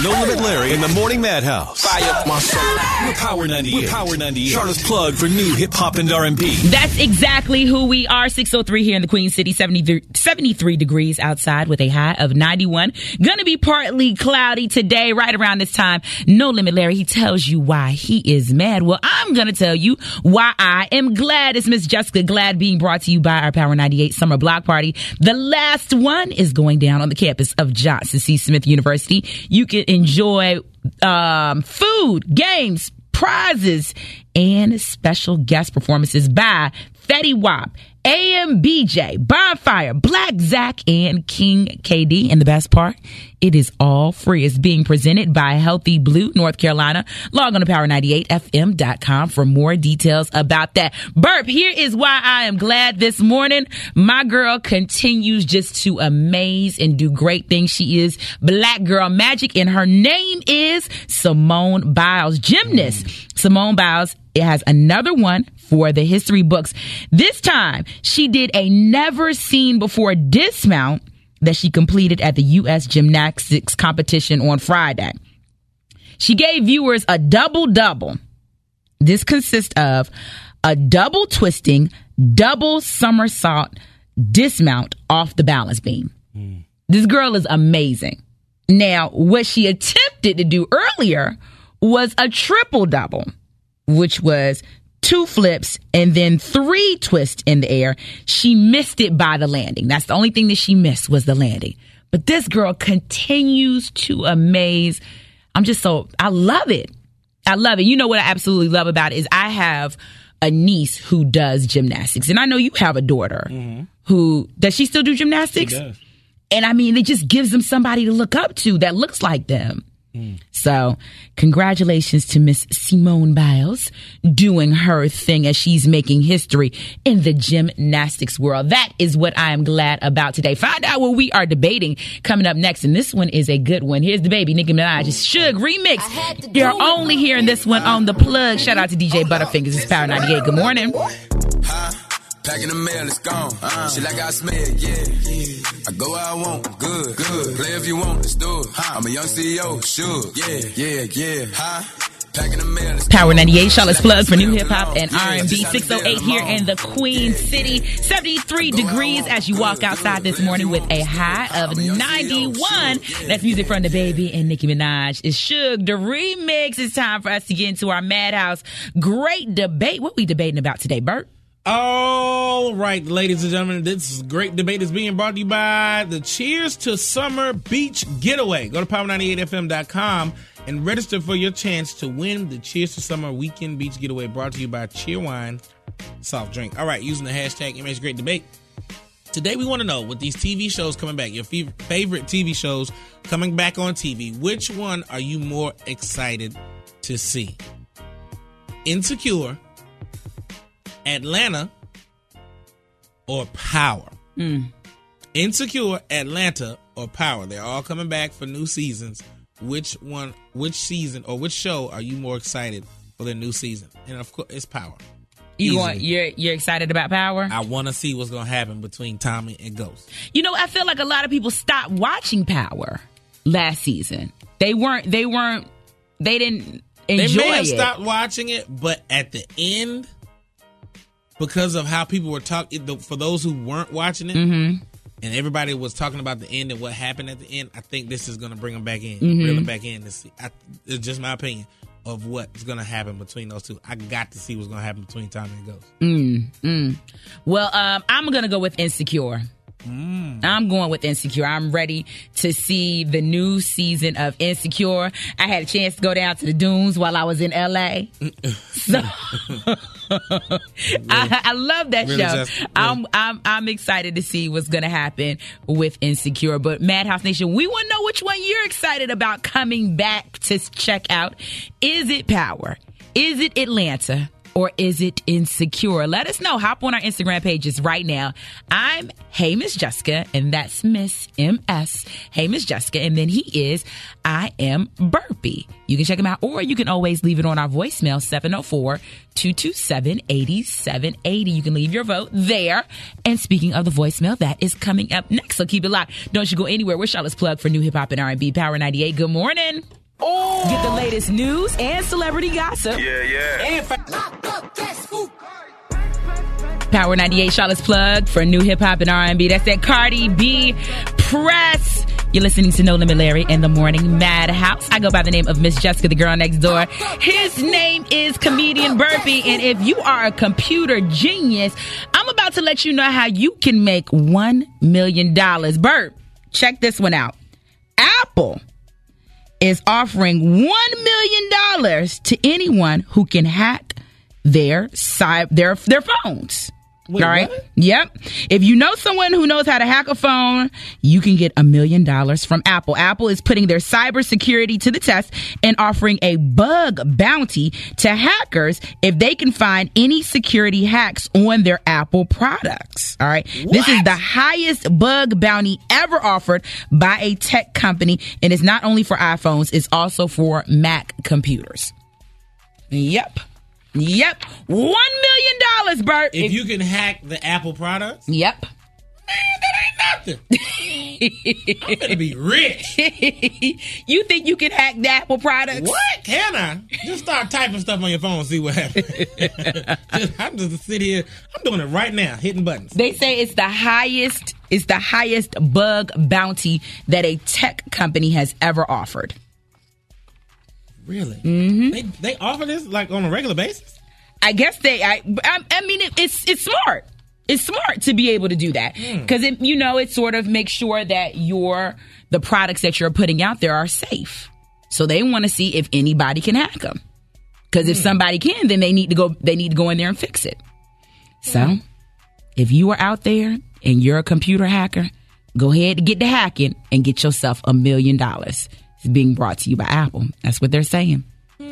No Limit Larry in the Morning Madhouse. Fire up my soul. We're Power 98. Charlotte's plug for new hip-hop and R&B. That's exactly who we are. 6:03 here in the Queen City. 73 degrees outside with a high of 91. Gonna be partly cloudy today, right around this time. No Limit Larry, he tells you why he is mad. Well, I'm gonna tell you why I am glad. It's Miss Jessica Glad being brought to you by our Power 98 Summer Block Party. The last one is going down on the campus of Johnson C. Smith University. You can enjoy food, games, prizes, and special guest performances by Fetty Wap, AMBJ, Bonfire, Black Zach, and King KD. And the best part, it is all free. It's being presented by Healthy Blue, North Carolina. Log on to power98fm.com for more details about that. Burp, here is why I am glad this morning. My girl continues just to amaze and do great things. She is Black Girl Magic, and her name is Simone Biles, gymnast. Simone Biles, it has another one for the history books. This time, she did a never-seen-before dismount that she completed at the U.S. Gymnastics competition on Friday. She gave viewers a double-double. This consists of a double twisting, double somersault dismount off the balance beam. This girl is amazing. Now, what she attempted to do earlier was a triple-double, which was 2 flips and then 3 twists in the air. She missed it by the landing. That's the only thing that she missed was the landing. But this girl continues to amaze. I love it. I love it. You know what I absolutely love about it is I have a niece who does gymnastics. And I know you have a daughter who, does she still do gymnastics? She does. And I mean, it just gives them somebody to look up to that looks like them. So, congratulations to Miss Simone Biles doing her thing as she's making history in the gymnastics world. That is what I am glad about today. Find out what we are debating coming up next, and this one is a good one. Here's the baby, Nicki Minaj's Suge remix. You're only hearing this one on The Plug. Shout out to DJ Butterfingers. It's Power 98. Good morning. Packing the mail, it's gone. Shit like I smell, yeah. I go where I want, good. Play if you want, let's do it. I'm a young CEO, sure. Yeah. Packing the mail, it's Power 98, Charlotte's plug for new hip hop and R&B. 6:08 here in the Queen City. 73 degrees as you walk outside this morning with a high of 91. That's music from the baby and Nicki Minaj. It's Suge, the remix. It's time for us to get into our Madhouse. Great debate. What we debating about today, Bert? All right, ladies and gentlemen, this great debate is being brought to you by the Cheers to Summer Beach Getaway. Go to power98fm.com and register for your chance to win the Cheers to Summer Weekend Beach Getaway, brought to you by Cheerwine Soft Drink. All right, using the hashtag #GreatDebate. Today we want to know, with these TV shows coming back, your favorite TV shows coming back on TV, which one are you more excited to see? Insecure, Atlanta, or Power? Insecure, Atlanta, or Power? They're all coming back for new seasons. Which season or which show are you more excited for their new season? And of course, it's Power. You're excited about Power? I want to see what's going to happen between Tommy and Ghost. You know, I feel like a lot of people stopped watching Power last season. They didn't enjoy it. They may have stopped watching it, but at the end, because of how people were talking, for those who weren't watching it, and everybody was talking about the end and what happened at the end, I think this is going to bring them back in, reel them back in to see. It's just my opinion of what's going to happen between those two. I got to see what's going to happen between Tommy and Ghost. Well, I'm going to go with Insecure. I'm going with Insecure. I'm ready to see the new season of Insecure. I had a chance to go down to the dunes while I was in LA. So I love that show. I'm excited to see what's going to happen with Insecure. But Madhouse Nation, we want to know which one you're excited about coming back to check out. Is it Power? Is it Atlanta? or is it insecure? Let us know. Hop on our Instagram pages right now. I'm Hey Miss Jessica, and that's Miss MS. Hey Miss Jessica, and then he is I Am Burpee. You can check him out, or you can always leave it on our voicemail, 704-227-8780. You can leave your vote there. And speaking of the voicemail, that is coming up next, so keep it locked. Don't you go anywhere. We're Charlotte's Plug for new hip hop and R&B. Power 98. Good morning. Oh. Get the latest news and celebrity gossip. Yeah. Power 98, Charlotte's Plug for new hip hop and R&B. That's that Cardi B press. You're listening to No Limit Larry in the Morning Madhouse. I go by the name of Miss Jessica, the girl next door. His name is Comedian Burpee. And if you are a computer genius, I'm about to let you know how you can make $1 million. Burp, check this one out. Apple is offering $1 million to anyone who can hack their phones. Wait, all right. what? Yep. If you know someone who knows how to hack a phone, you can get $1 million from Apple. Apple is putting their cybersecurity to the test and offering a bug bounty to hackers if they can find any security hacks on their Apple products. All right. What? This is the highest bug bounty ever offered by a tech company, and it's not only for iPhones, it's also for Mac computers. Yep. $1 million, Bert. If you can hack the Apple products, Yep. man, that ain't nothing. I'm gonna be rich. You think you can hack the Apple products? What? Can I? Just start typing stuff on your phone and see what happens. I'm just sit here. I'm doing it right now, hitting buttons. They say it's the highest bug bounty that a tech company has ever offered. Really? Mm-hmm. They offer this like on a regular basis? I guess I mean, it's smart. It's smart to be able to do that because it sort of makes sure that the products that you're putting out there are safe. So they want to see if anybody can hack them. Because if somebody can, then they need to go in there and fix it. So if you are out there and you're a computer hacker, go ahead and get to hacking and get yourself $1 million. It's being brought to you by Apple. That's what they're saying.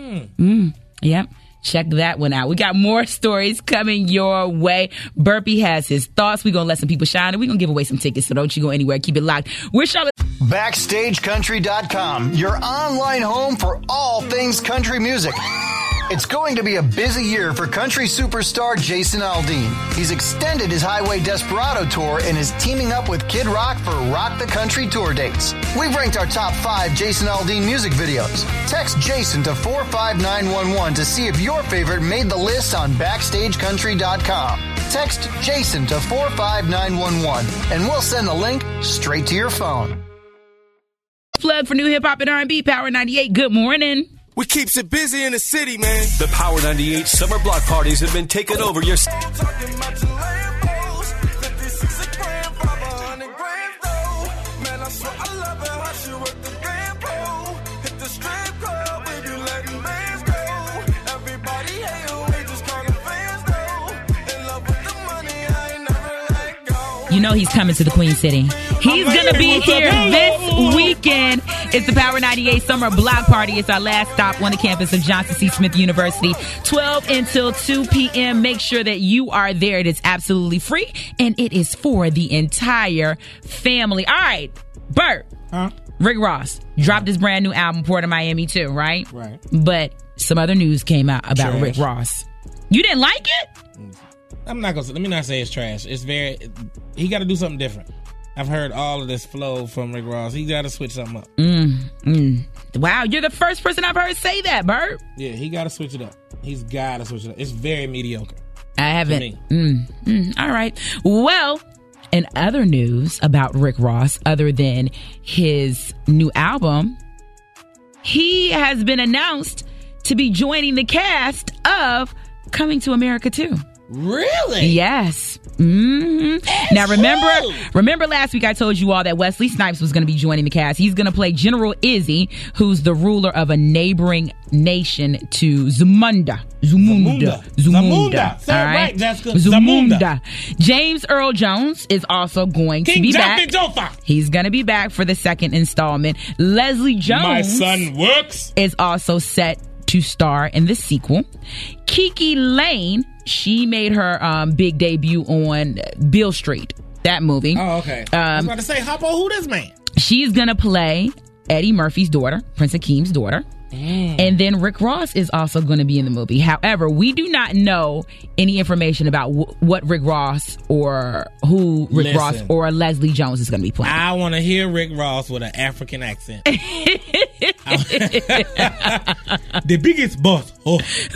Yep. Check that one out. We got more stories coming your way. Burpee has his thoughts. We're going to let some people shine, and we're going to give away some tickets, so don't you go anywhere. Keep it locked. We're Charlotte. BackstageCountry.com, your online home for all things country music. It's going to be a busy year for country superstar Jason Aldean. He's extended his Highway Desperado tour and is teaming up with Kid Rock for Rock the Country tour dates. We've ranked our top 5 Jason Aldean music videos. Text Jason to 45911 to see if your favorite made the list on BackstageCountry.com. Text Jason to 45911 and we'll send the link straight to your phone. Plug for new hip hop and R&B. Power 98. Good morning. We keeps it busy in the city, man. The Power 98 summer block parties have been taking over your... You know he's coming to the Queen City. He's going to be here this weekend. It's the Power 98 Summer Block Party. It's our last stop on the campus of Johnson C. Smith University. 12 until 2 p.m. Make sure that you are there. It is absolutely free, and it is for the entire family. All right, Bert. Huh? Rick Ross dropped his brand new album, Port of Miami, too, right? Right. But some other news came out about Trash. Rick Ross. You didn't like it? I'm not gonna. Let me not say it's trash. It's very. He got to do something different. I've heard all of this flow from Rick Ross. He got to switch something up. Wow, you're the first person I've heard say that, Bert. Yeah, he got to switch it up. He's got to switch it up. It's very mediocre. I haven't. To me. All right. Well, in other news about Rick Ross, other than his new album, he has been announced to be joining the cast of Coming to America 2. Really? Yes. Now, remember last week I told you all that Wesley Snipes was going to be joining the cast. He's going to play General Izzy, who's the ruler of a neighboring nation to Zamunda. Say it right, Jessica. Zamunda. James Earl Jones is also going to be back. He's going to be back for the second installment. Leslie Jones, My son works, is also set to star in the sequel. Kiki Lane, she made her big debut on Beale Street, that movie. Oh, okay. I was about to say, Hoppo, who this man? She's going to play Eddie Murphy's daughter, Prince Akeem's daughter. And then Rick Ross is also going to be in the movie. However, we do not know any information about what Rick Ross or who Rick Ross or Leslie Jones is going to be playing. I want to hear Rick Ross with an African accent. The biggest boss. Oh.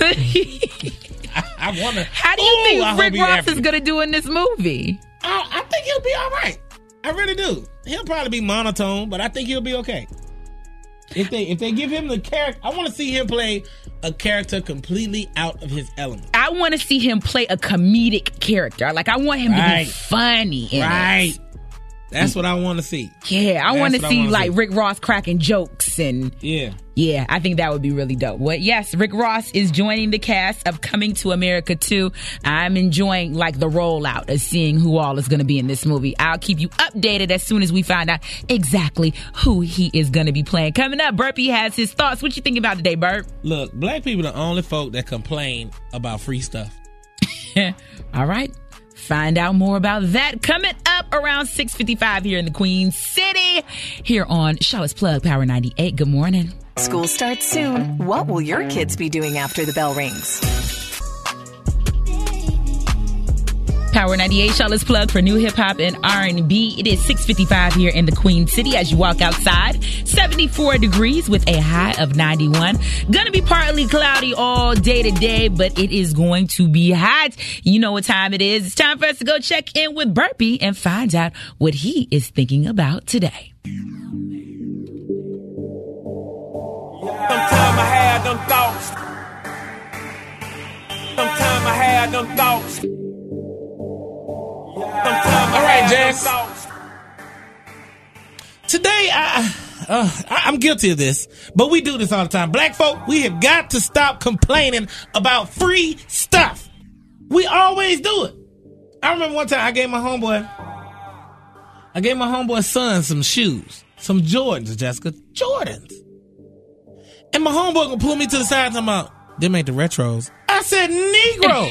I want to. How do you think Rick Ross is going to do in this movie? I think he'll be all right. I really do. He'll probably be monotone, but I think he'll be okay. If they give him the character, I want to see him play a character completely out of his element. I want to see him play a comedic character. Like, I want him to be funny in it. That's what I want to see. Yeah, I want to see like Rick Ross cracking jokes and yeah, I think that would be really dope. Well, yes, Rick Ross is joining the cast of Coming to America 2. I'm enjoying like the rollout of seeing who all is going to be in this movie. I'll keep you updated as soon as we find out exactly who he is going to be playing. Coming up, Burpee has his thoughts. What you think about today, Burp? Look, black people are the only folk that complain about free stuff. All right. Find out more about that coming up around 6:55 here in the Queen City, here on Charlotte's Plug, Power 98. Good morning. School starts soon. What will your kids be doing after the bell rings? Power 98, Charlotte's Plug for new hip-hop and R&B. It is 6:55 here in the Queen City as you walk outside. 74 degrees with a high of 91. Gonna be partly cloudy all day today, but it is going to be hot. You know what time it is. It's time for us to go check in with Burpee and find out what he is thinking about today. Sometime I had them thoughts. Sometime I had them thoughts. All right, Jess. Today, I'm guilty of this, but we do this all the time. Black folk, we have got to stop complaining about free stuff. We always do it. I remember one time I gave my homeboy's son some shoes, some Jordans, Jessica, Jordans. And my homeboy gonna pull me to the side talking about, them ain't the retros. I said, Negro.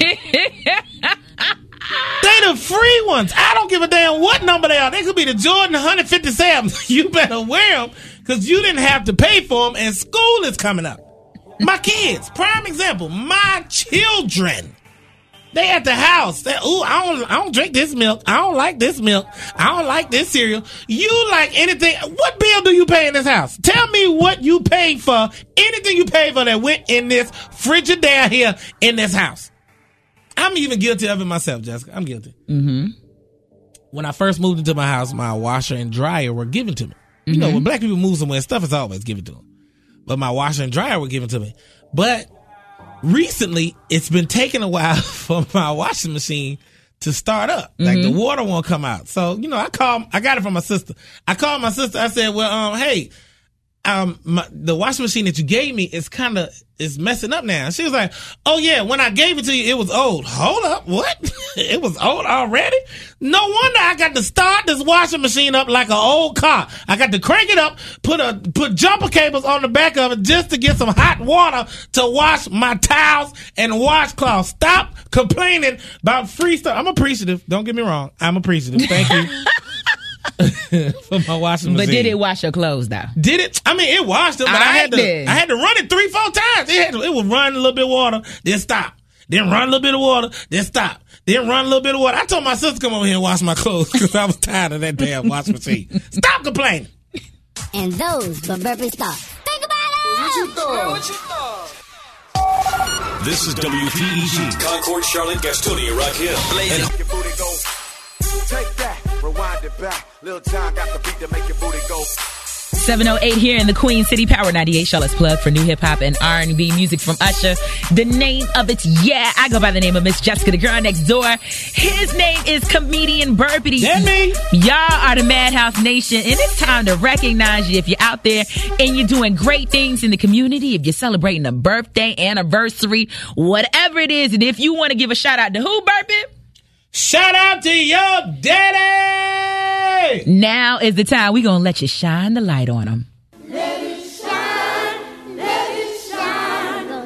They the free ones. I don't give a damn what number they are. They could be the Jordan 157. You better wear them because you didn't have to pay for them and school is coming up. My kids, prime example, my children, they at the house. I don't drink this milk. I don't like this milk. I don't like this cereal. You like anything. What bill do you pay in this house? Tell me what you paid for. Anything you paid for that went in this Frigidaire here in this house. I'm even guilty of it myself, Jessica. I'm guilty. Mm-hmm. When I first moved into my house, my washer and dryer were given to me. You know, when black people move somewhere, stuff is always given to them. But my washer and dryer were given to me. But recently, it's been taking a while for my washing machine to start up. Like the water won't come out. So, you know, I got it from my sister. I called my sister. I said, well, hey, the washing machine that you gave me is messing up now. She was like, oh yeah, when I gave it to you, it was old. Hold up, what? It was old already? No wonder I got to start this washing machine up like an old car. I got to crank it up, put jumper cables on the back of it just to get some hot water to wash my towels and washcloths. Stop complaining about free stuff. I'm appreciative. Don't get me wrong. I'm appreciative. Thank you. For my washing machine. But did it wash your clothes though? Did it? I mean, it washed them, but I had to run it 3-4 times. It would run a little bit of water, then stop. Then run a little bit of water, then stop. Then run a little bit of water. I told my sister to come over here and wash my clothes because I was tired of that damn washing machine. Stop complaining. And those were Burpee thoughts. Think about it. What you thought? This is WPEG, Concord, Charlotte, Gastonia, Rock Hill. Make your booty go. Take that, rewind it back. Little time got the beat to make your booty go. 7:08 here in the Queen City, Power 98, Charlotte's Plug for new hip-hop and R&B music from Usher. The name of it, I go by the name of Miss Jessica, the girl next door. His name is Comedian Burpee. That me? Y'all are the Madhouse Nation, and it's time to recognize you if you're out there and you're doing great things in the community, if you're celebrating a birthday, anniversary, whatever it is, and if you want to give a shout-out to who, Burpee? Shout out to your daddy! Now is the time we're going to let you shine the light on him. Let it shine, let it shine.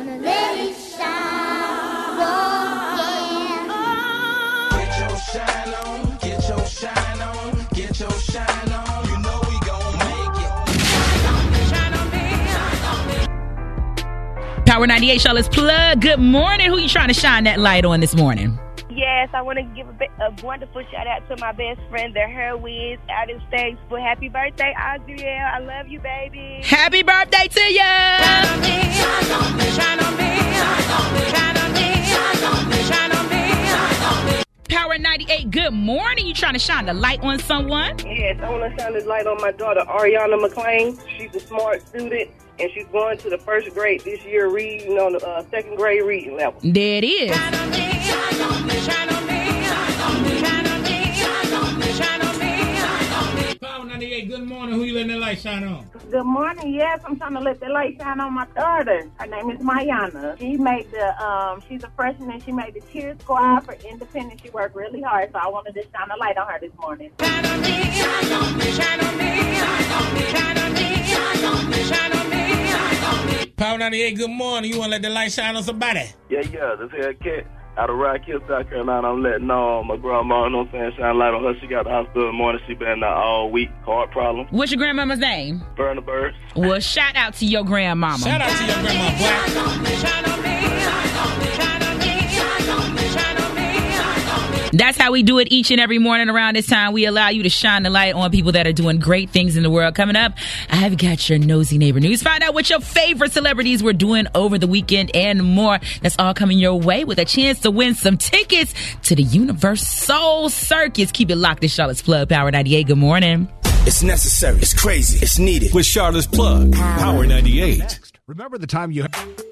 Power 98 Charlotte's Plug. Good morning. Who you trying to shine that light on this morning? Yes, I want to give a wonderful shout out to my best friend, the heroines out in States. For happy birthday, Audrielle. I love you, baby. Happy birthday to you. Shine on me, shine on me, shine on me, shine on me, shine on me, shine on me, shine on me. Power 98, good morning. You trying to shine the light on someone? Yes, I want to shine this light on my daughter, Ariana McClain. She's a smart student, and she's going to the first grade this year, reading on the second grade reading level. There it is. Shine on me, shine on me, shine on me, shine on me, shine on me, shine on me, shine on me, shine on me. Power 98, good morning. Who you letting that light shine on? Good morning. Yes, I'm trying to let the light shine on my daughter. Her name is Mayana. She made she's a freshman and she made the cheer squad for Independence. She worked really hard, so I wanted to shine a light on her this morning. Shine on me, shine on me, shine on me, shine on me, shine on me, shine on me, shine on me, shine on me. Power 98, good morning. You want to let the light shine on somebody? Yeah, this here Cat out of Rock Hill, South Carolina. I'm letting my grandma, you know what I'm saying, shine a light on her. She got the hospital in the morning. She been there all week, heart problem. What's your grandmama's name? Berna Bird. Well, shout out to your grandmama. Shout out to your grandma, boy. Shine on me, shine on me, shine on me, shine on me, shine on me, shine on me, shine on me. That's how we do it each and every morning around this time. We allow you to shine the light on people that are doing great things in the world. Coming up, I've got your nosy neighbor news. Find out what your favorite celebrities were doing over the weekend and more. That's all coming your way with a chance to win some tickets to the Universal Circus. Keep it locked to Charlotte's Plug, Power 98. Good morning. It's necessary. It's crazy. It's needed. With Charlotte's Plug, Power 98. Next, remember the time you...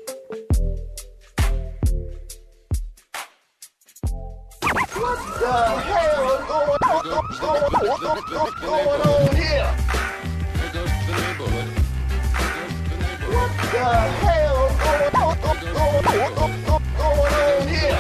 What the hell is going on here? What the hell is going on here?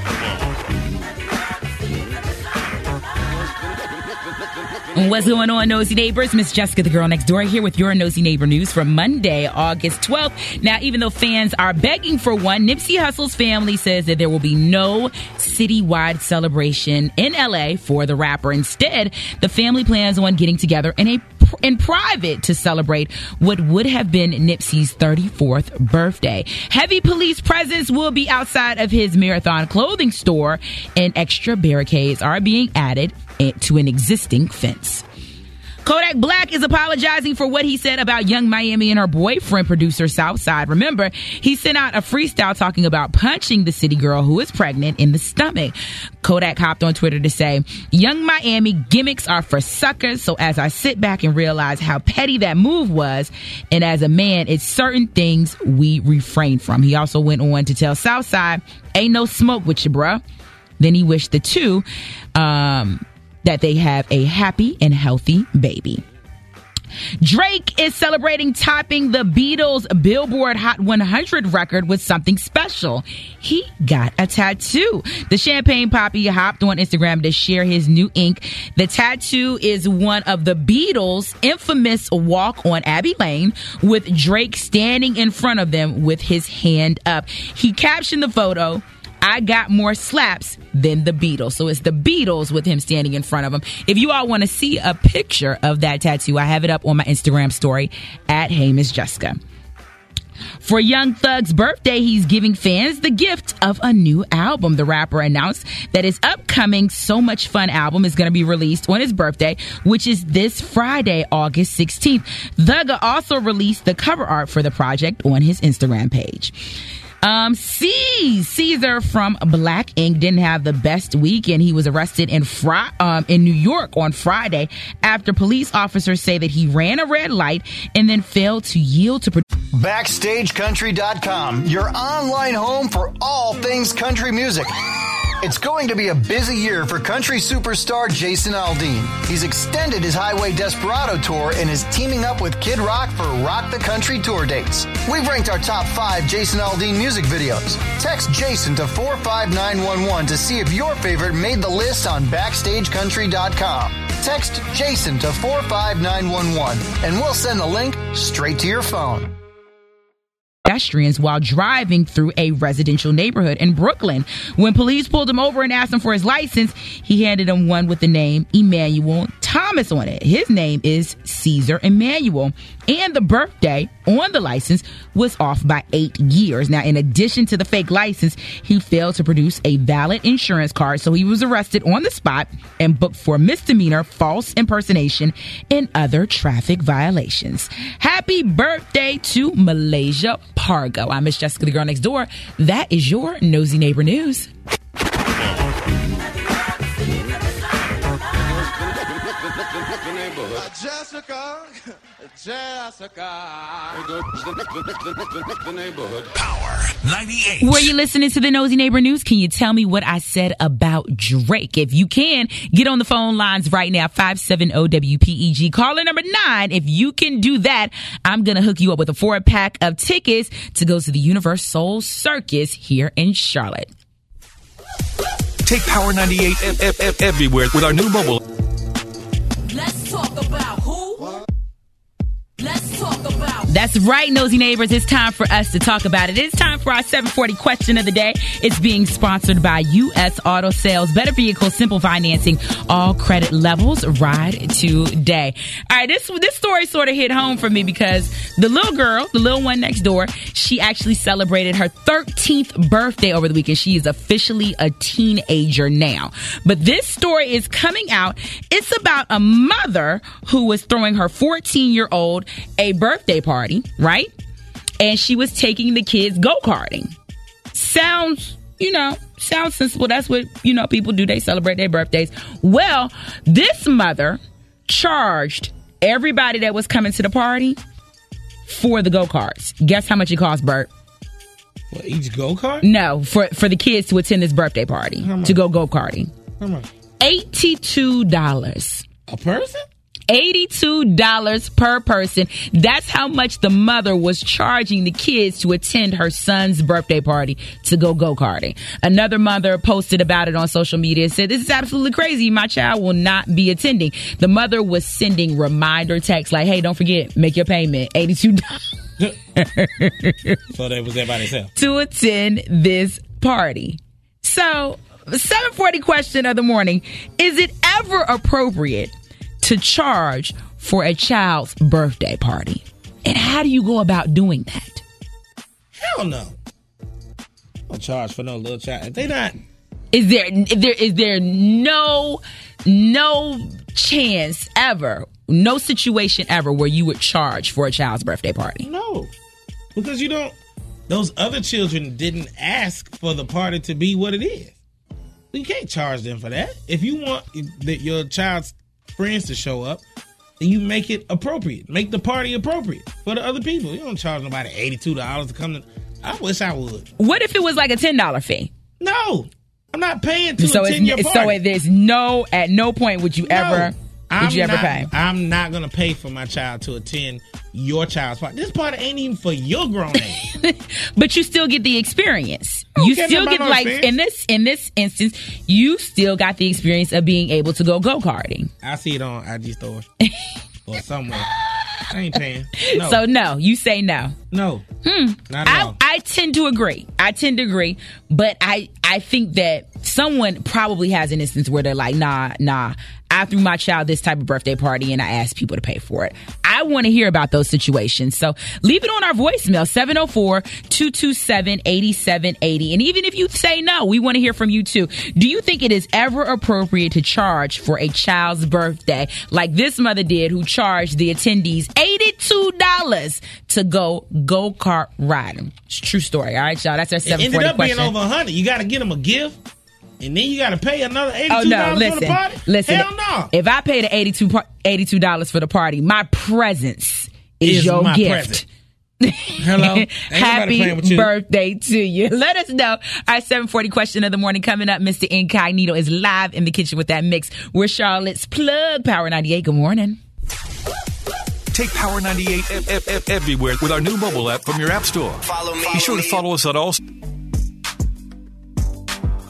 What's going on, nosy neighbors? Miss Jessica, the girl next door, here with your nosy neighbor news for Monday, August 12th. Now, even though fans are begging for one, Nipsey Hussle's family says that there will be no citywide celebration in LA for the rapper. Instead, the family plans on getting together in private to celebrate what would have been Nipsey's 34th birthday. Heavy police presence will be outside of his Marathon clothing store, and extra barricades are being added to an existing fence. Kodak Black is apologizing for what he said about Young Miami and her boyfriend, producer Southside. Remember, he sent out a freestyle talking about punching the city girl who is pregnant in the stomach. Kodak hopped on Twitter to say, Young Miami gimmicks are for suckers, so as I sit back and realize how petty that move was, and as a man, it's certain things we refrain from. He also went on to tell Southside, ain't no smoke with you, bruh. Then he wished the two, that they have a happy and healthy baby. Drake is celebrating topping the Beatles' Billboard Hot 100 record with something special. He got a tattoo. The Champagne Poppy hopped on Instagram to share his new ink. The tattoo is one of the Beatles' infamous walk on Abbey Lane, with Drake standing in front of them with his hand up. He captioned the photo, I got more slaps than the Beatles. So it's the Beatles with him standing in front of him. If you all want to see a picture of that tattoo, I have it up on my Instagram story at Hey Miss Jessica. For Young Thug's birthday, he's giving fans the gift of a new album. The rapper announced that his upcoming So Much Fun album is going to be released on his birthday, which is this Friday, August 16th. Thugger also released the cover art for the project on his Instagram page. Caesar from Black Ink didn't have the best week, and he was arrested in New York on Friday after police officers say that he ran a red light and then failed to yield to... BackstageCountry.com, your online home for all things country music. It's going to be a busy year for country superstar Jason Aldean. He's extended his Highway Desperado tour and is teaming up with Kid Rock for Rock the Country tour dates. We've ranked our top 5 Jason Aldean music videos. Text Jason to 45911 to see if your favorite made the list on BackstageCountry.com. Text Jason to 45911 and we'll send the link straight to your phone. pedestrians while driving through a residential neighborhood in Brooklyn. When police pulled him over and asked him for his license, he handed him one with the name Emmanuel Thomas on it. His name is Caesar Emmanuel, and the birthday on the license was off by 8 years. Now, in addition to the fake license, he failed to produce a valid insurance card, so he was arrested on the spot and booked for misdemeanor, false impersonation, and other traffic violations. Happy birthday to Malaysia Pargo. I'm Miss Jessica, the girl next door. That is your Nosy Neighbor News. Power 98. Were you listening to the Nosy Neighbor News? Can you tell me what I said about Drake? If you can, get on the phone lines right now, 570-WPEG. Caller number 9. If you can do that, I'm going to hook you up with a 4-pack of tickets to go to the Universal Circus here in Charlotte. Take Power 98 everywhere with our new mobile. Let's talk about who? Let's talk about. That's right, Nosy Neighbors. It's time for us to talk about it. It's time for our 740 question of the day. It's being sponsored by U.S. Auto Sales. Better vehicles, simple financing, all credit levels. Ride today. All right, this story sort of hit home for me because the little girl, the little one next door, she actually celebrated her 13th birthday over the weekend. She is officially a teenager now. But this story is coming out. It's about a mother who was throwing her 14-year-old a birthday party, right? And she was taking the kids go-karting. Sounds sensible. That's what, people do. They celebrate their birthdays. Well, this mother charged everybody that was coming to the party for the go-karts. Guess how much it cost, Bert? For each go-kart? No, for the kids to attend this birthday party, to go-karting. How much? $82. A person? $82 per person. That's how much the mother was charging the kids to attend her son's birthday party to go-karting. Another mother posted about it on social media and said, "This is absolutely crazy. My child will not be attending." The mother was sending reminder texts like, "Hey, don't forget, make your payment, $82." So they was there by themselves. To attend this party. So, 740 question of the morning. Is it ever appropriate to charge for a child's birthday party? And how do you go about doing that? Hell no. Don't charge for no little child. If they not. Is there no chance ever, no situation ever where you would charge for a child's birthday party? No. Because those other children didn't ask for the party to be what it is. You can't charge them for that. If you want your child's friends to show up, then you make it appropriate. Make the party appropriate for the other people. You don't charge nobody $82 to come to. I wish I would. What if it was like a $10 fee? No, I'm not paying to attend your party. So there's at no point would you ever pay? I'm not gonna pay for my child to attend your child's party. This party ain't even for your grown age. But you still get the experience. You still get in this instance, you still got the experience of being able to go-karting. I see it on IG Store or somewhere. I ain't paying. No. So no, you say no. No. Not at all. I tend to agree. But I think that someone probably has an instance where they're like, nah. I threw my child this type of birthday party and I asked people to pay for it. I want to hear about those situations. So leave it on our voicemail, 704-227-8780. And even if you say no, we want to hear from you too. Do you think it is ever appropriate to charge for a child's birthday like this mother did, who charged the attendees $82 to go-kart riding? It's a true story. All right, y'all. That's our 740 question. It ended up question. being over 100. You got to get them a gift. And then you got to pay another $82 for the party? Listen, hell no. If I pay the $82 for the party, my presence is your gift. Hello. Happy birthday to you. Let us know. Our 740 question of the morning coming up. Mr. Incognito is live in the kitchen with that mix. We're Charlotte's Plug, Power 98. Good morning. Take Power 98 everywhere with our new mobile app from your app store. Follow me. Be sure to follow us on all.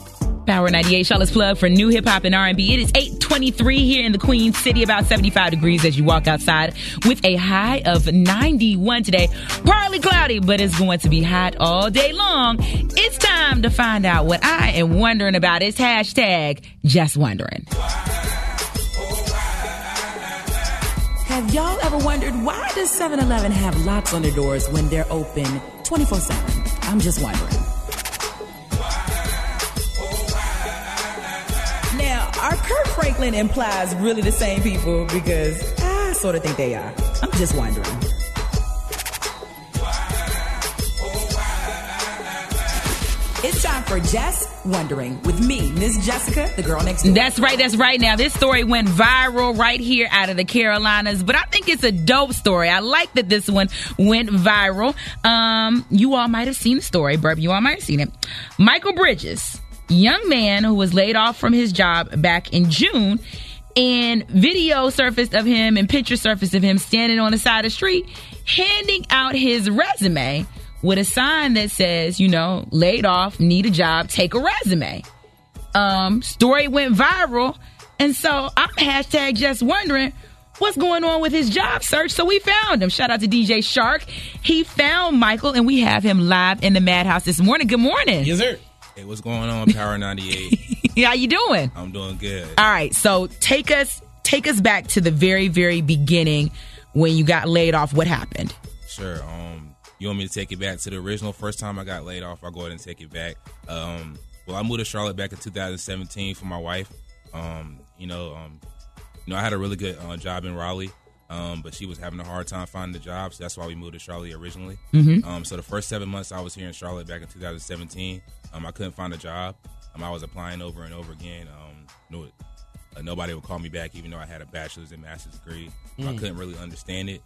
Power 98, Charlotte's Plug for new hip hop and R&B. It is 8:23 here in the Queen City, about 75 degrees as you walk outside with a high of 91 today. Partly cloudy, but it's going to be hot all day long. It's time to find out what I am wondering about. It's hashtag just wondering. Have y'all ever wondered why does 7-Eleven have locks on their doors when they're open 24/7? I'm just wondering. Now, are Kirk Franklin and Plies really the same people? Because I sort of think they are. I'm just wondering. It's time for Just Wondering with me, Miss Jessica, the girl next door. That's right. Now, this story went viral right here out of the Carolinas, but I think it's a dope story. I like that this one went viral. You all might have seen the story, Burp. You all might have seen it. Michael Bridges, young man who was laid off from his job back in June, and video surfaced of him and picture surfaced of him standing on the side of the street, handing out his resume with a sign that says, laid off, need a job, take a resume. Story went viral. And so I'm hashtag just wondering what's going on with his job search. So we found him. Shout out to DJ Shark. He found Michael, and we have him live in the Madhouse this morning. Good morning. Yes, sir. Hey, what's going on, Power 98? How you doing? I'm doing good. All right. So take us back to the very, very beginning when you got laid off. What happened? Sure. You want me to take it back to the original first time I got laid off? I'll go ahead and take it back. Well, I moved to Charlotte back in 2017 for my wife. I had a really good job in Raleigh, but she was having a hard time finding a job, so that's why we moved to Charlotte originally. Mm-hmm. So the first 7 months I was here in Charlotte back in 2017, I couldn't find a job. I was applying over and over again. Nobody would call me back, even though I had a bachelor's and master's degree. I couldn't really understand it.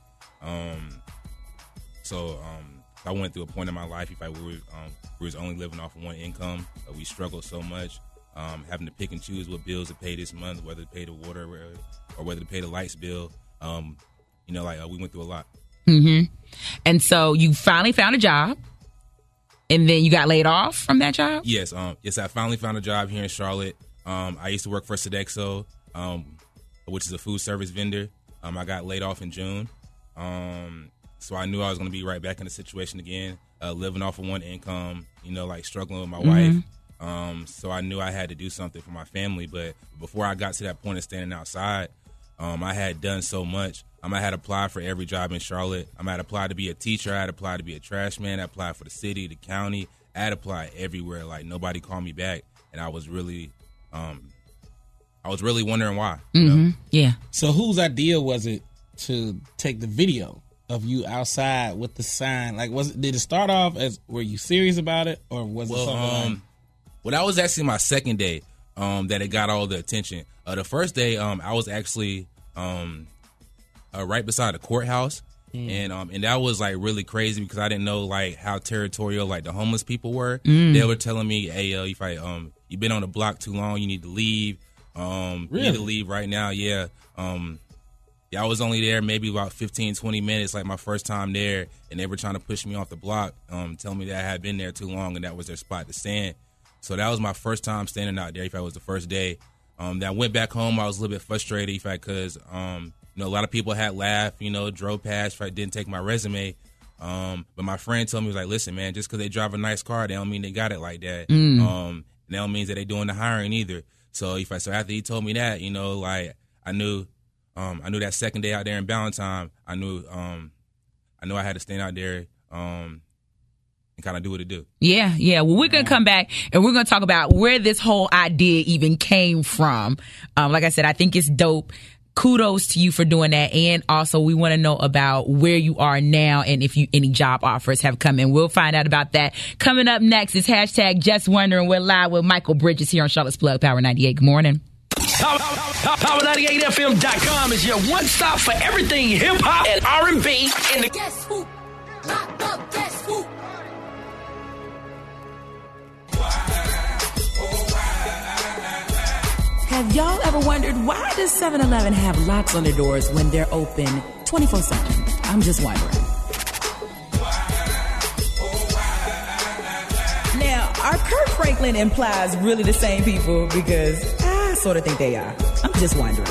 So I went through a point in my life, we was only living off of one income. We struggled so much, having to pick and choose what bills to pay this month, whether to pay the water or whether to pay the lights bill. We went through a lot. Mm-hmm. And so you finally found a job, and then you got laid off from that job? Yes. I finally found a job here in Charlotte. I used to work for Sodexo, which is a food service vendor. I got laid off in June. So I knew I was going to be right back in the situation again, living off of one income, struggling with my wife. So I knew I had to do something for my family. But before I got to that point of standing outside, I had done so much. I had applied for every job in Charlotte. I had applied to be a teacher. I had applied to be a trash man. I applied for the city, the county. I had applied everywhere. Nobody called me back. And I was really wondering why. Mm-hmm. Yeah. So whose idea was it to take the video of you outside with the sign? Did it start off as, were you serious about it, or was it something well, that was actually my second day that it got all the attention. The first day, I was actually right beside the courthouse, and that was really crazy because I didn't know how territorial the homeless people were. They were telling me, "Hey, if you've been on the block too long, you need to leave. Really? You need to leave right now." Yeah. I was only there maybe about 15, 20 minutes, my first time there, and they were trying to push me off the block, telling me that I had been there too long and that was their spot to stand. So that was my first time standing out there. It was the first day. Then I went back home. I was a little bit frustrated because a lot of people had laughed, drove past if I didn't take my resume. But my friend told me, listen, man, just because they drive a nice car, they don't mean they got it like that. That don't mean that they doing the hiring either. So after he told me that, I knew that second day out there in Ballantyne, I knew I had to stand out there and kind of do what it do. Yeah. Well, we're going to come back and we're going to talk about where this whole idea even came from. Like I said, I think it's dope. Kudos to you for doing that. And also we want to know about where you are now and if any job offers have come in. We'll find out about that. Coming up next is hashtag Just Wondering. We're live with Michael Bridges here on Charlotte's Plug, Power 98. Good morning. Power98FM.com is your one stop for everything hip hop and R&B in the. Guess who? Guess who? Have y'all ever wondered why does 7-Eleven have locks on their doors when they're open 24/7? I'm just wondering. Now, are Are Kirk Franklin and Plies really the same people? Because I sort of think they are. I'm just wondering.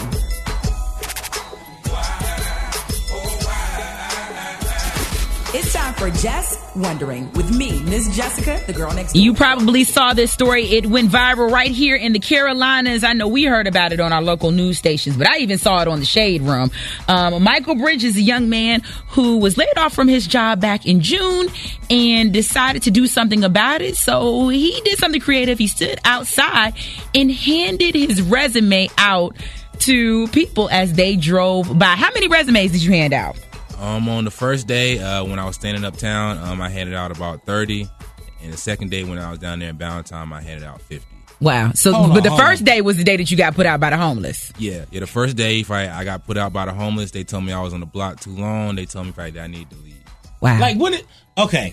It's time for Just Wondering with me, Miss Jessica, the girl next door. You probably saw this story. It went viral right here in the Carolinas. I know we heard about it on our local news stations, but I even saw it on the Shade Room. Michael Bridges, a young man who was laid off from his job back in June and decided to do something about it. So he did something creative. He stood outside and handed his resume out to people as they drove by. How many resumes did you hand out? On the first day, when I was standing uptown, I handed out about 30. And the second day, when I was down there in Ballantyne, I handed out 50. Wow. So, but the first day was the day that you got put out by the homeless. Yeah. The first day, I got put out by the homeless, they told me I was on the block too long. They told me that I need to leave. Wow. Like, okay.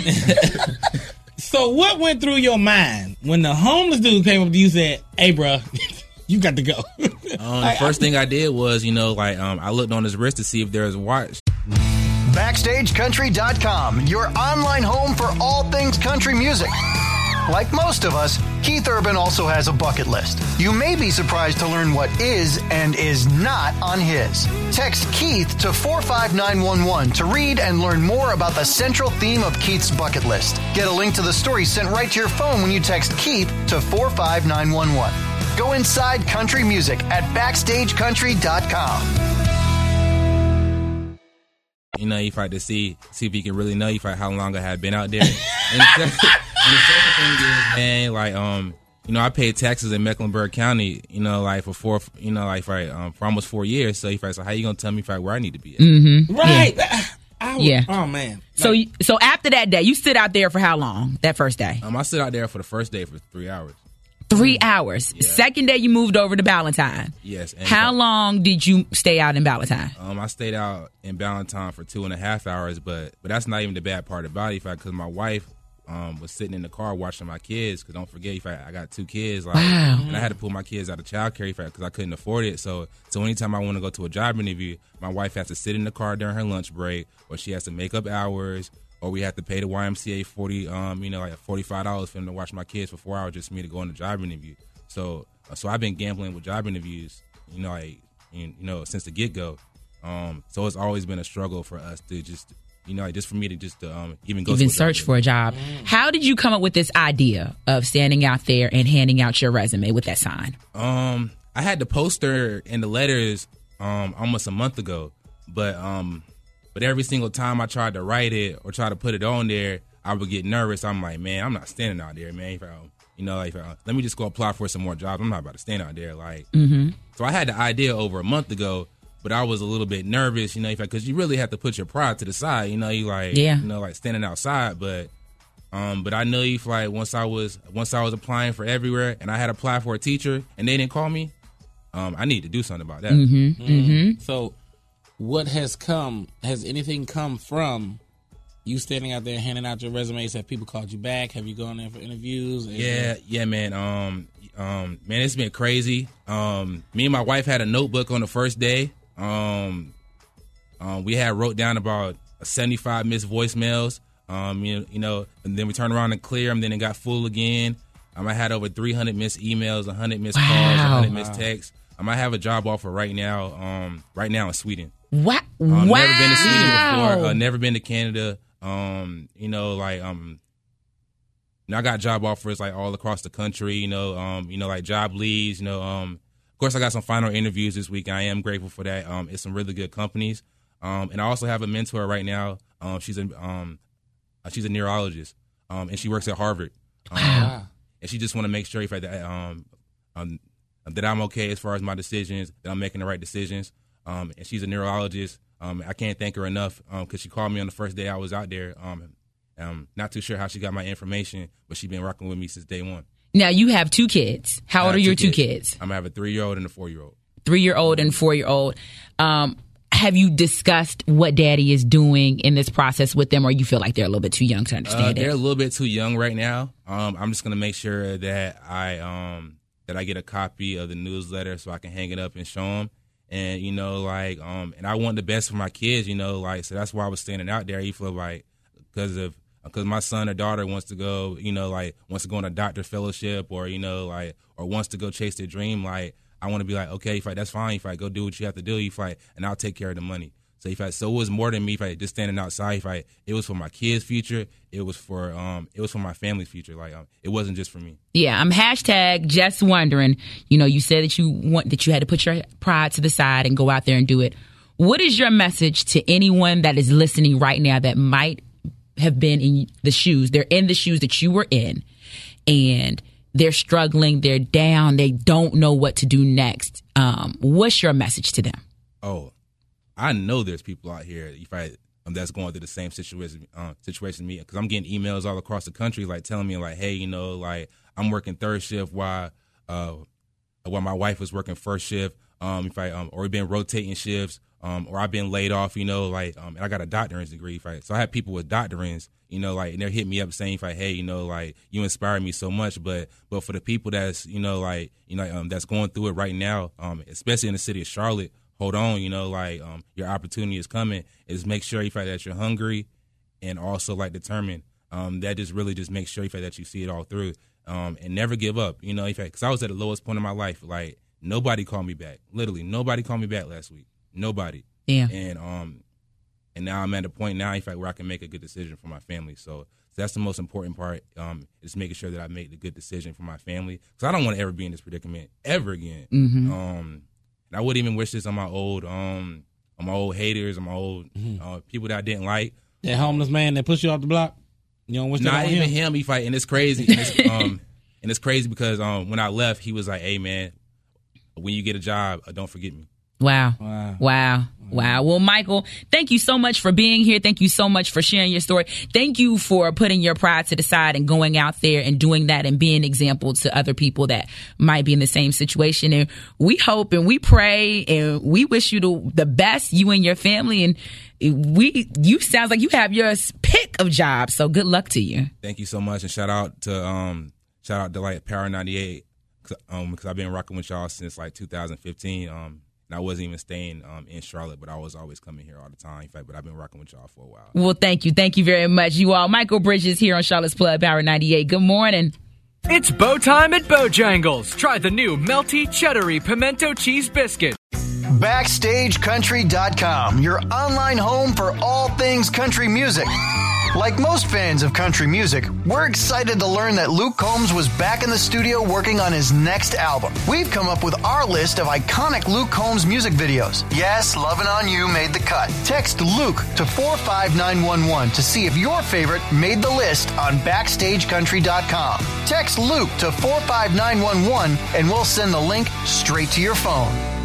So what went through your mind when the homeless dude came up to you and said, hey, bro, you got to go? The first thing I did was, I looked on his wrist to see if there was a watch. BackstageCountry.com, your online home for all things country music. Like most of us, Keith Urban also has a bucket list. You may be surprised to learn what is and is not on his. Text Keith to 45911 to read and learn more about the central theme of Keith's bucket list. Get a link to the story sent right to your phone when you text Keith to 45911. Go inside country music at BackstageCountry.com. You fight to see if you can really know how long I had been out there. And the second thing is, man, I paid taxes in Mecklenburg County, for almost 4 years. So how you gonna tell me where I need to be at? Mm-hmm. Right. Yeah. Oh man. So after that day, you stood out there for how long? That first day? I stood out there for the first day for 3 hours. 3 hours. Yeah. Second day, you moved over to Ballantyne. Yes. How long did you stay out in Ballantyne? I stayed out in Ballantyne for 2.5 hours, but that's not even the bad part about it. Because my wife was sitting in the car watching my kids. Because don't forget, I got 2 kids. Wow. And I had to pull my kids out of childcare because I couldn't afford it. So anytime I want to go to a job interview, my wife has to sit in the car during her lunch break, or she has to make up hours, or we have to pay the YMCA $45 for them to watch my kids for 4 hours just for me to go on the job interview. So I've been gambling with job interviews, since the get go. So it's always been a struggle for us to just for me to even search for a job. How did you come up with this idea of standing out there and handing out your resume with that sign? I had the poster and the letters almost a month ago, but every single time I tried to write it or try to put it on there, I would get nervous. I'm like, man, I'm not standing out there, man. Let me just go apply for some more jobs. I'm not about to stand out there. So I had the idea over a month ago, but I was a little bit nervous, because you really have to put your pride to the side. Standing outside. But I know once I was applying for everywhere and I had applied for a teacher and they didn't call me, I need to do something about that. Mm-hmm. Mm-hmm. So what has anything come from you standing out there handing out your resumes? Have people called you back? Have you gone there for interviews? Yeah, man. Man, it's been crazy. Me and my wife had a notebook on the first day. We had wrote down about 75 missed voicemails. And then we turned around and clear them. Then it got full again. I had over 300 missed emails, 100 missed calls, 100 missed texts. I have a job offer right now in Sweden. What? Never been to Sweden before. Never been to Canada. I got job offers all across the country. Job leads. Of course, I got some final interviews this week. I am grateful for that. It's some really good companies. And I also have a mentor right now. She's a neurologist, and she works at Harvard. Wow. And she just want to make sure that I'm okay as far as my decisions, that I'm making the right decisions. And she's a neurologist. I can't thank her enough because she called me on the first day I was out there. Not too sure how she got my information, but she's been rocking with me since day one. Now, you have 2 kids. How old are your 2 kids? I have a 3-year-old and a 4-year-old. 3-year-old and 4-year-old. Have you discussed what Daddy is doing in this process with them, or you feel like they're a little bit too young to understand it? They're a little bit too young right now. I'm just going to make sure that I get a copy of the newsletter so I can hang it up and show them. And, and I want the best for my kids, so that's why I was standing out there. You feel because because my son or daughter wants to go, wants to go on a doctor fellowship or, or wants to go chase their dream, like, I want to be like, okay, that's fine. Go do what you have to do, and I'll take care of the money. So so it was more than me, just standing outside. It was for my kids' future. It was for my family's future. It wasn't just for me. Yeah, I'm #just wondering. You said that you had to put your pride to the side and go out there and do it. What is your message to anyone that is listening right now that might have been in the shoes? They're in the shoes that you were in, and they're struggling. They're down. They don't know what to do next. What's your message to them? Oh, I know there's people out here that's going through the same situation me, because I'm getting emails all across the country telling me hey, I'm working third shift while my wife was working first shift, or we've been rotating shifts, or I've been laid off, and I got a doctorate degree, so I have people with doctorates, and they're hitting me up saying hey, you inspire me so much, but for the people that's that's going through it right now, especially in the city of Charlotte, hold on, your opportunity is coming. Is make sure that you're hungry and also determined. That just makes sure that you see it all through, and never give up. Because I was at the lowest point in my life. Nobody called me back. Literally, nobody called me back last week. Nobody. Yeah. And now I'm at a point now where I can make a good decision for my family. So that's the most important part. Is making sure that I make the good decision for my family, because I don't want to ever be in this predicament ever again. Mm-hmm. And I wouldn't even wish this on my old haters, on my old people that I didn't like. That homeless man that pushed you off the block. You don't wish that on him? Not even him. He fight, and it's crazy. And it's crazy because when I left, he was like, "Hey man, when you get a job, don't forget me." Wow. Well, Michael, thank you so much for being here. Thank you so much for sharing your story. Thank you for putting your pride to the side and going out there and doing that and being an example to other people that might be in the same situation. And we hope and we pray and we wish you the best, you and your family. And you sounds like you have your pick of jobs. So good luck to you. Thank you so much. And shout out to Power 98, because I've been rocking with y'all since 2015. And I wasn't even staying in Charlotte, but I was always coming here all the time. But I've been rocking with y'all for a while. Well, thank you. Thank you very much, you all. Michael Bridges here on Charlotte's Plug, Power 98. Good morning. It's Bow Time at Bojangles. Try the new melty, cheddary pimento cheese biscuit. BackstageCountry.com, your online home for all things country music. Like most fans of country music, we're excited to learn that Luke Combs was back in the studio working on his next album. We've come up with our list of iconic Luke Combs music videos. Yes, Lovin' On You made the cut. Text Luke to 45911 to see if your favorite made the list on BackstageCountry.com. Text Luke to 45911 and we'll send the link straight to your phone.